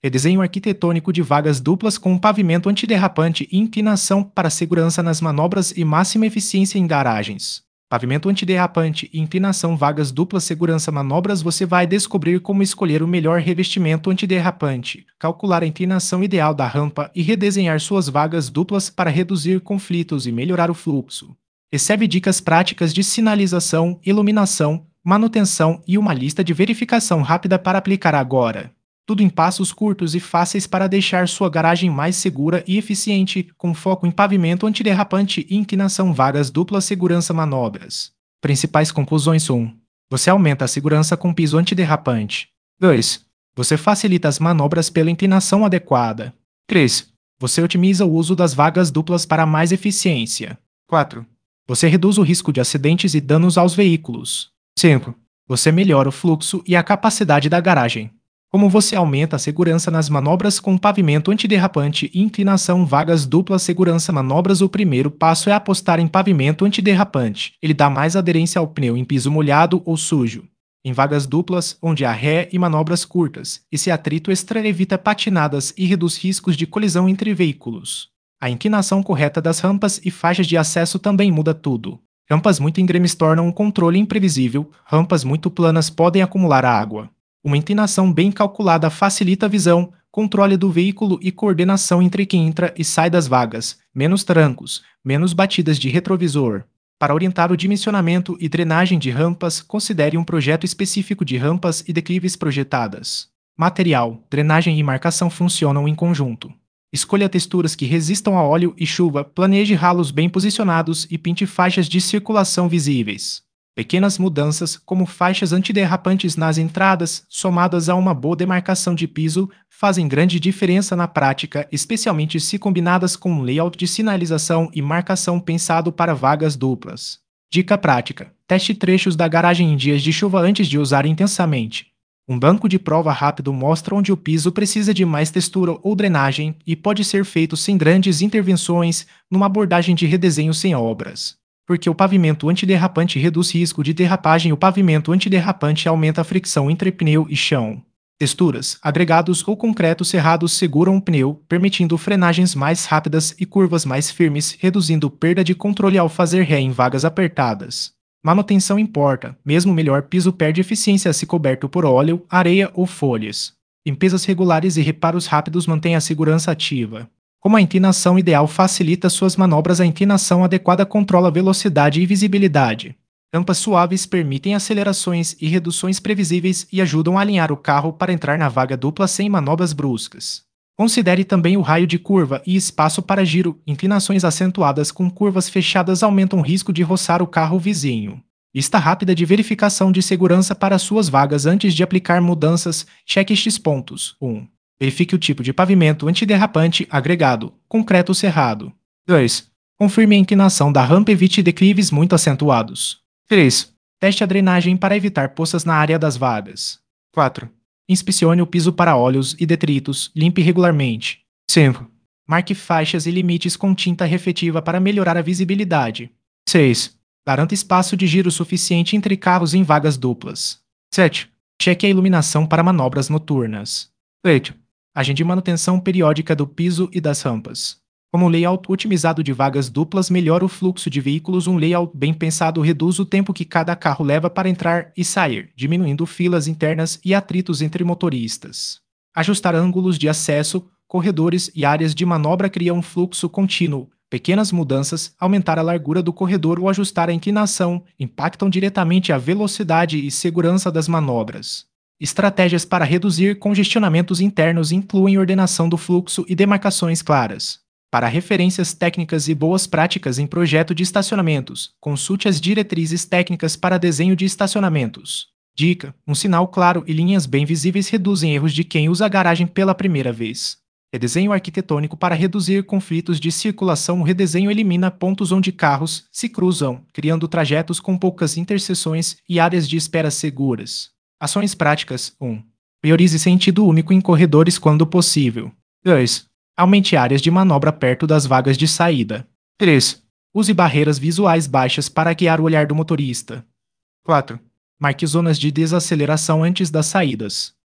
Redesenho arquitetônico de vagas duplas com pavimento antiderrapante e inclinação para segurança nas manobras e máxima eficiência em garagens. Pavimento antiderrapante e inclinação vagas duplas segurança manobras. Você vai descobrir como escolher o melhor revestimento antiderrapante, calcular a inclinação ideal da rampa e redesenhar suas vagas duplas para reduzir conflitos e melhorar o fluxo. Recebe dicas práticas de sinalização, iluminação, manutenção e uma lista de verificação rápida para aplicar agora. Tudo em passos curtos e fáceis para deixar sua garagem mais segura e eficiente, com foco em pavimento antiderrapante e inclinação vagas dupla segurança manobras. Principais conclusões: 1. Você aumenta a segurança com piso antiderrapante. 2. Você facilita as manobras pela inclinação adequada. 3. Você otimiza o uso das vagas duplas para mais eficiência. 4. Você reduz o risco de acidentes e danos aos veículos. 5. Você melhora o fluxo e a capacidade da garagem. Como você aumenta a segurança nas manobras com pavimento antiderrapante e inclinação vagas dupla segurança manobras? O primeiro passo é apostar em pavimento antiderrapante. Ele dá mais aderência ao pneu em piso molhado ou sujo. Em vagas duplas, onde há ré e manobras curtas, esse atrito extra evita patinadas e reduz riscos de colisão entre veículos. A inclinação correta das rampas e faixas de acesso também muda tudo. Rampas muito íngremes tornam o controle imprevisível, rampas muito planas podem acumular água. Uma inclinação bem calculada facilita a visão, controle do veículo e coordenação entre quem entra e sai das vagas, menos trancos, menos batidas de retrovisor. Para orientar o dimensionamento e drenagem de rampas, considere um projeto específico de rampas e declives projetadas. Material, drenagem e marcação funcionam em conjunto. Escolha texturas que resistam a óleo e chuva, planeje ralos bem posicionados e pinte faixas de circulação visíveis. Pequenas mudanças, como faixas antiderrapantes nas entradas, somadas a uma boa demarcação de piso, fazem grande diferença na prática, especialmente se combinadas com um layout de sinalização e marcação pensado para vagas duplas. Dica prática: teste trechos da garagem em dias de chuva antes de usar intensamente. Um banco de prova rápido mostra onde o piso precisa de mais textura ou drenagem e pode ser feito sem grandes intervenções numa abordagem de redesenho sem obras. Porque o pavimento antiderrapante reduz risco de derrapagem. O pavimento antiderrapante aumenta a fricção entre pneu e chão. Texturas, agregados ou concreto cerrados seguram o pneu, permitindo frenagens mais rápidas e curvas mais firmes, reduzindo perda de controle ao fazer ré em vagas apertadas. Manutenção importa, mesmo melhor piso perde eficiência se coberto por óleo, areia ou folhas. Limpezas regulares e reparos rápidos mantêm a segurança ativa. Como a inclinação ideal facilita suas manobras, a inclinação adequada controla a velocidade e visibilidade. Rampas suaves permitem acelerações e reduções previsíveis e ajudam a alinhar o carro para entrar na vaga dupla sem manobras bruscas. Considere também o raio de curva e espaço para giro. Inclinações acentuadas com curvas fechadas aumentam o risco de roçar o carro vizinho. Lista rápida de verificação de segurança para suas vagas antes de aplicar mudanças. Cheque estes pontos. 1. Verifique o tipo de pavimento antiderrapante agregado, concreto cerrado. 2. Confirme a inclinação da rampa e evite declives muito acentuados. 3. Teste a drenagem para evitar poças na área das vagas. 4. Inspecione o piso para óleos e detritos, limpe regularmente. 5. Marque faixas e limites com tinta refletiva para melhorar a visibilidade. 6. Garanta espaço de giro suficiente entre carros em vagas duplas. 7. Cheque a iluminação para manobras noturnas. 8. Agende manutenção periódica do piso e das rampas. Como um layout otimizado de vagas duplas melhora o fluxo de veículos, um layout bem pensado reduz o tempo que cada carro leva para entrar e sair, diminuindo filas internas e atritos entre motoristas. Ajustar ângulos de acesso, corredores e áreas de manobra cria um fluxo contínuo. Pequenas mudanças, aumentar a largura do corredor ou ajustar a inclinação, impactam diretamente a velocidade e segurança das manobras. Estratégias para reduzir congestionamentos internos incluem ordenação do fluxo e demarcações claras. Para referências técnicas e boas práticas em projeto de estacionamentos, consulte as diretrizes técnicas para desenho de estacionamentos. Dica: um sinal claro e linhas bem visíveis reduzem erros de quem usa a garagem pela primeira vez. Redesenho arquitetônico para reduzir conflitos de circulação. O redesenho elimina pontos onde carros se cruzam, criando trajetos com poucas interseções e áreas de espera seguras. Ações práticas. 1. Priorize sentido único em corredores quando possível. 2. Aumente áreas de manobra perto das vagas de saída. 3. Use barreiras visuais baixas para guiar o olhar do motorista. 4. Marque zonas de desaceleração antes das saídas.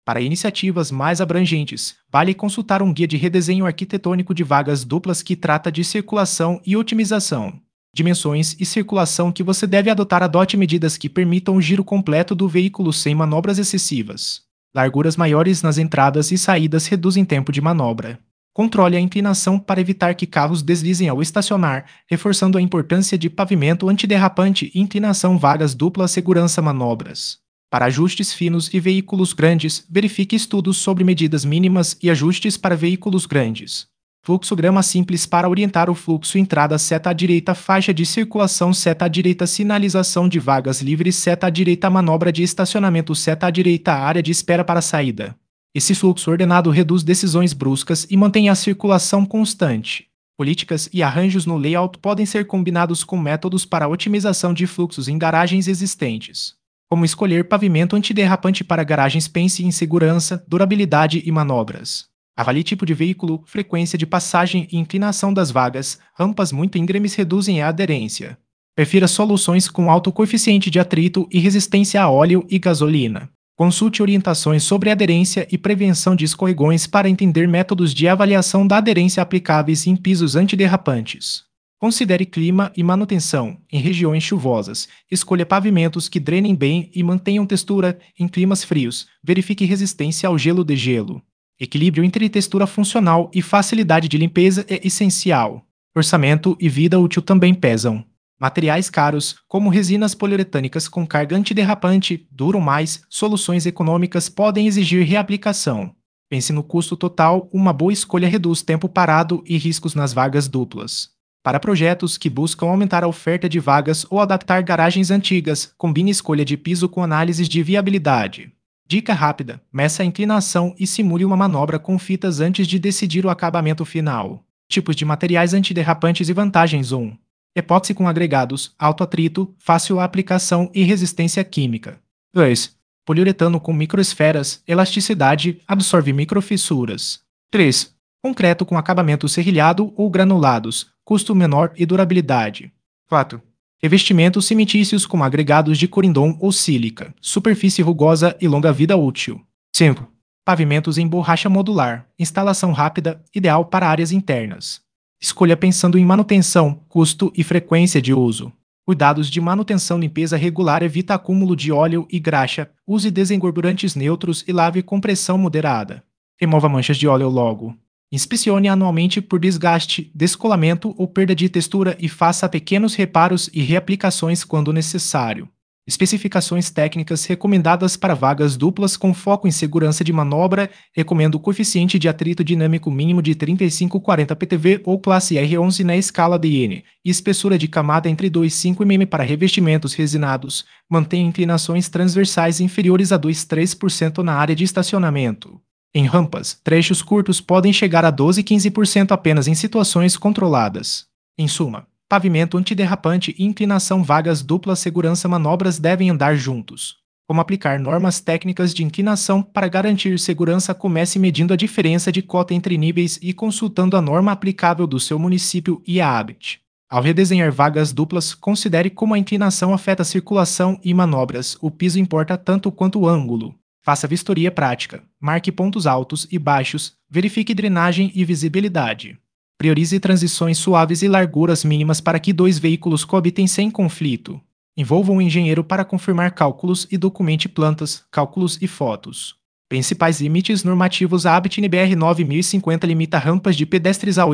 Para iniciativas mais abrangentes, vale consultar um guia de redesenho arquitetônico de vagas duplas que trata de circulação e otimização. Dimensões e circulação que você deve adotar. Adote medidas que permitam o giro completo do veículo sem manobras excessivas. Larguras maiores nas entradas e saídas reduzem tempo de manobra. Controle a inclinação para evitar que carros deslizem ao estacionar, reforçando a importância de pavimento antiderrapante e inclinação. Vagas duplas, segurança, manobras. Para ajustes finos e veículos grandes, verifique estudos sobre medidas mínimas e ajustes para veículos grandes. Fluxograma simples para orientar o fluxo: entrada, seta à direita, faixa de circulação, seta à direita, sinalização de vagas livres, seta à direita, manobra de estacionamento, seta à direita, área de espera para saída. Esse fluxo ordenado reduz decisões bruscas e mantém a circulação constante. Políticas e arranjos no layout podem ser combinados com métodos para otimização de fluxos em garagens existentes. Como escolher pavimento antiderrapante para garagens? Pense em segurança, durabilidade e manobras. Avalie tipo de veículo, frequência de passagem e inclinação das vagas. Rampas muito íngremes reduzem a aderência. Prefira soluções com alto coeficiente de atrito e resistência a óleo e gasolina. Consulte orientações sobre aderência e prevenção de escorregões para entender métodos de avaliação da aderência aplicáveis em pisos antiderrapantes. Considere clima e manutenção. Em regiões chuvosas, escolha pavimentos que drenem bem e mantenham textura. Em climas frios, verifique resistência ao gelo de gelo. Equilíbrio entre textura funcional e facilidade de limpeza é essencial. Orçamento e vida útil também pesam. Materiais caros, como resinas poliuretânicas com carga antiderrapante, duram mais. Soluções econômicas podem exigir reaplicação. Pense no custo total. Uma boa escolha reduz tempo parado e riscos nas vagas duplas. Para projetos que buscam aumentar a oferta de vagas ou adaptar garagens antigas, combine escolha de piso com análises de viabilidade. Dica rápida: meça a inclinação e simule uma manobra com fitas antes de decidir o acabamento final. Tipos de materiais antiderrapantes e vantagens. 1. Epóxi com agregados, alto atrito, fácil aplicação e resistência química. 2. Poliuretano com microesferas, elasticidade, absorve microfissuras. 3. Concreto com acabamento serrilhado ou granulados, custo menor e durabilidade. 4. Revestimentos cimentícios com agregados de corindon ou sílica, superfície rugosa e longa vida útil. 5. Pavimentos em borracha modular, instalação rápida, ideal para áreas internas. Escolha pensando em manutenção, custo e frequência de uso. Cuidados de manutenção: limpeza regular, evita acúmulo de óleo e graxa, use desengordurantes neutros e lave com pressão moderada. Remova manchas de óleo logo. Inspecione anualmente por desgaste, descolamento ou perda de textura e faça pequenos reparos e reaplicações quando necessário. Especificações técnicas recomendadas para vagas duplas com foco em segurança de manobra. Recomendo o coeficiente de atrito dinâmico mínimo de 35-40 PTV ou classe R11 na escala DN, e espessura de camada entre 2 e 5 mm para revestimentos resinados. Mantenha inclinações transversais inferiores a 2-3% na área de estacionamento. Em rampas, trechos curtos podem chegar a 12-15% apenas em situações controladas. Em suma, pavimento antiderrapante e inclinação, vagas duplas, segurança, manobras devem andar juntos. Como aplicar normas técnicas de inclinação para garantir segurança? Comece medindo a diferença de cota entre níveis e consultando a norma aplicável do seu município e a ABIT. Ao redesenhar vagas duplas, considere como a inclinação afeta a circulação e manobras. O piso importa tanto quanto o ângulo. Faça vistoria prática, marque pontos altos e baixos, verifique drenagem e visibilidade. Priorize transições suaves e larguras mínimas para que dois veículos coabitem sem conflito. Envolva um engenheiro para confirmar cálculos e documente plantas, cálculos e fotos. Principais limites normativos: a ABIT NBR 9050 limita rampas de pedestres a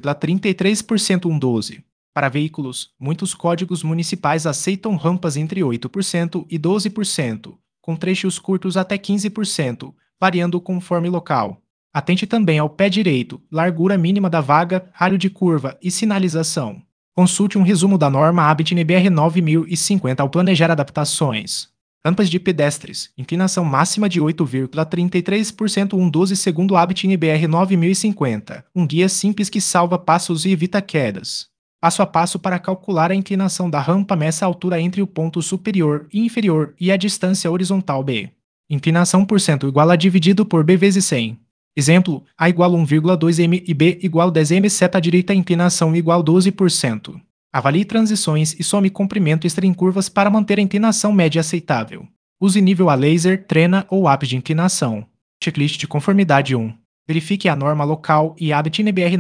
8,33%, 1,12. Para veículos, muitos códigos municipais aceitam rampas entre 8% e 12%. Com trechos curtos até 15%, variando conforme local. Atente também ao pé direito, largura mínima da vaga, raio de curva e sinalização. Consulte um resumo da norma ABIT NBR 9050 ao planejar adaptações. Rampas de pedestres, inclinação máxima de 8,33%, 1,12 segundo ABIT NBR 9050, um guia simples que salva passos e evita quedas. Passo a passo para calcular a inclinação da rampa: meça a altura entre o ponto superior e inferior e a distância horizontal B. Inclinação por cento igual a dividido por B vezes 100. Exemplo: A igual 1,2 m e B igual 10 m, seta à direita, inclinação igual 12%. Avalie transições e some comprimento extra em curvas para manter a inclinação média aceitável. Use nível a laser, trena ou app de inclinação. Checklist de conformidade 1. Verifique a norma local e ABT NBR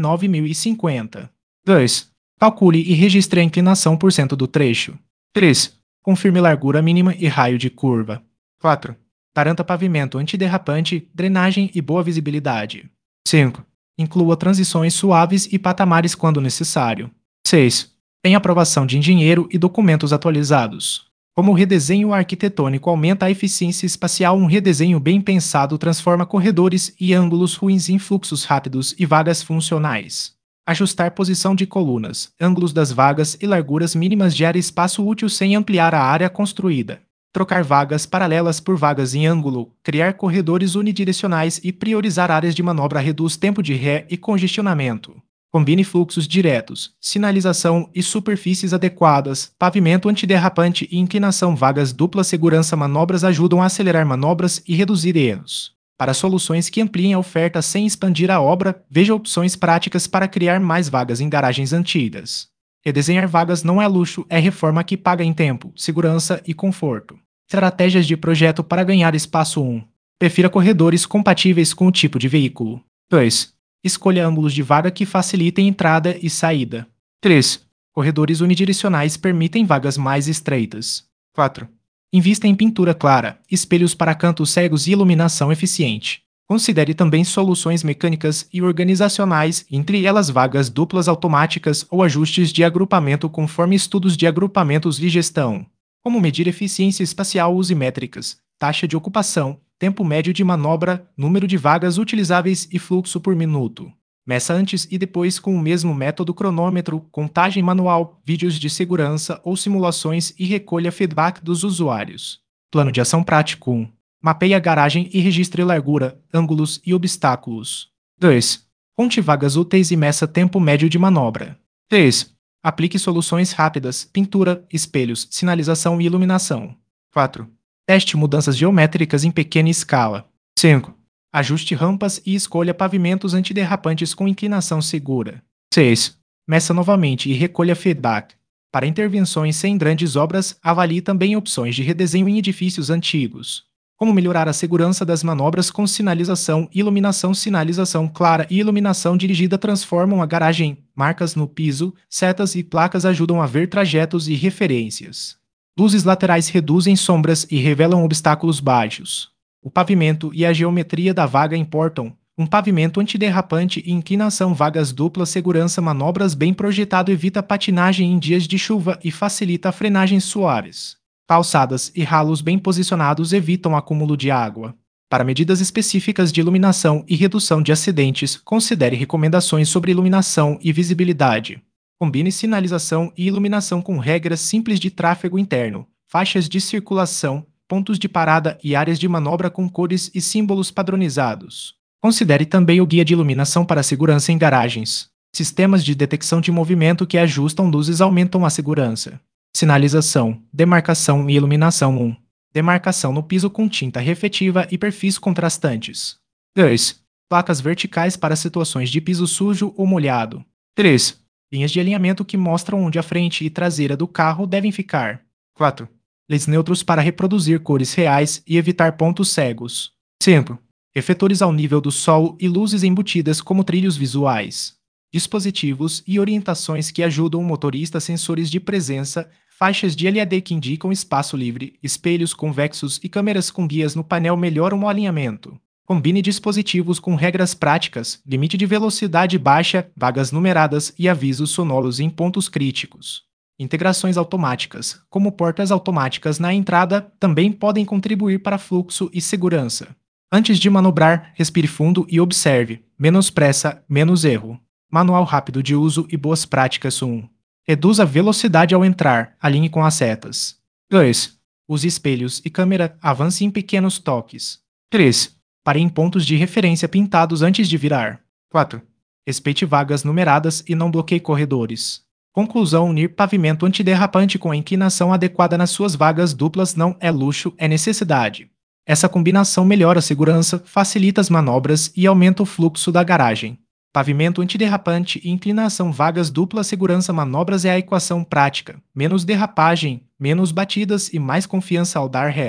9050. 2. Calcule e registre a inclinação por cento do trecho. 3. Confirme largura mínima e raio de curva. 4. Garanta pavimento antiderrapante, drenagem e boa visibilidade. 5. Inclua transições suaves e patamares quando necessário. 6. Tem aprovação de engenheiro e documentos atualizados. Como o redesenho arquitetônico aumenta a eficiência espacial, um redesenho bem pensado transforma corredores e ângulos ruins em fluxos rápidos e vagas funcionais. Ajustar posição de colunas, ângulos das vagas e larguras mínimas gera espaço útil sem ampliar a área construída. Trocar vagas paralelas por vagas em ângulo, criar corredores unidirecionais e priorizar áreas de manobra reduz tempo de ré e congestionamento. Combine fluxos diretos, sinalização e superfícies adequadas, pavimento antiderrapante e inclinação. Vagas dupla segurança manobras ajudam a acelerar manobras e reduzir erros. Para soluções que ampliem a oferta sem expandir a obra, veja opções práticas para criar mais vagas em garagens antigas. Redesenhar vagas não é luxo, é reforma que paga em tempo, segurança e conforto. Estratégias de projeto para ganhar espaço. 1. Prefira corredores compatíveis com o tipo de veículo. 2. Escolha ângulos de vaga que facilitem entrada e saída. 3. Corredores unidirecionais permitem vagas mais estreitas. 4. Invista em pintura clara, espelhos para cantos cegos e iluminação eficiente. Considere também soluções mecânicas e organizacionais, entre elas vagas duplas automáticas ou ajustes de agrupamento conforme estudos de agrupamentos de gestão. Como medir eficiência espacial? Use métricas, taxa de ocupação, tempo médio de manobra, número de vagas utilizáveis e fluxo por minuto. Meça antes e depois com o mesmo método cronômetro, contagem manual, vídeos de segurança ou simulações e recolha feedback dos usuários. Plano de ação prático. 1. Mapeie a garagem e registre largura, ângulos e obstáculos. 2. Conte vagas úteis e meça tempo médio de manobra. 3. Aplique soluções rápidas, pintura, espelhos, sinalização e iluminação. 4. Teste mudanças geométricas em pequena escala. 5. Ajuste rampas e escolha pavimentos antiderrapantes com inclinação segura. 6. Meça novamente e recolha feedback. Para intervenções sem grandes obras, avalie também opções de redesenho em edifícios antigos. Como melhorar a segurança das manobras com sinalização, iluminação. Sinalização clara e iluminação dirigida transformam a garagem. Marcas no piso, setas e placas ajudam a ver trajetos e referências. Luzes laterais reduzem sombras e revelam obstáculos baixos. O pavimento e a geometria da vaga importam. Um pavimento antiderrapante e inclinação. Vagas dupla segurança manobras bem projetado evita patinagem em dias de chuva e facilita frenagens suaves. Calçadas e ralos bem posicionados evitam acúmulo de água. Para medidas específicas de iluminação e redução de acidentes, considere recomendações sobre iluminação e visibilidade. Combine sinalização e iluminação com regras simples de tráfego interno, faixas de circulação, pontos de parada e áreas de manobra com cores e símbolos padronizados. Considere também o guia de iluminação para segurança em garagens. Sistemas de detecção de movimento que ajustam luzes aumentam a segurança. Sinalização, demarcação e iluminação. 1. Demarcação no piso com tinta refletiva e perfis contrastantes. 2. Placas verticais para situações de piso sujo ou molhado. 3. Linhas de alinhamento que mostram onde a frente e traseira do carro devem ficar. 4. LEDs neutros para reproduzir cores reais e evitar pontos cegos. 5. Refletores ao nível do solo e luzes embutidas como trilhos visuais. Dispositivos e orientações que ajudam o motorista. Sensores de presença, faixas de LED que indicam espaço livre, espelhos convexos e câmeras com guias no painel melhoram o alinhamento. Combine dispositivos com regras práticas, limite de velocidade baixa, vagas numeradas e avisos sonoros em pontos críticos. Integrações automáticas, como portas automáticas na entrada, também podem contribuir para fluxo e segurança. Antes de manobrar, respire fundo e observe. Menos pressa, menos erro. Manual rápido de uso e boas práticas. 1. Reduza a velocidade ao entrar, alinhe com as setas. 2. Use espelhos e câmera, avance em pequenos toques. 3. Pare em pontos de referência pintados antes de virar. 4. Respeite vagas numeradas e não bloqueie corredores. Conclusão: unir pavimento antiderrapante com a inclinação adequada nas suas vagas duplas não é luxo, é necessidade. Essa combinação melhora a segurança, facilita as manobras e aumenta o fluxo da garagem. Pavimento antiderrapante e inclinação. Vagas dupla segurança manobras é a equação prática. Menos derrapagem, menos batidas e mais confiança ao dar ré.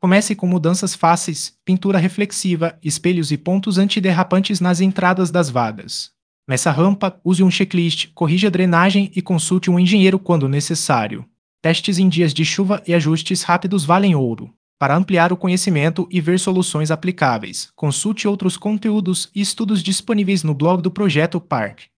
Comece com mudanças fáceis, pintura reflexiva, espelhos e pontos antiderrapantes nas entradas das vagas. Nessa rampa, use um checklist, corrija a drenagem e consulte um engenheiro quando necessário. Testes em dias de chuva e ajustes rápidos valem ouro. Para ampliar o conhecimento e ver soluções aplicáveis, consulte outros conteúdos e estudos disponíveis no blog do Projeto Park.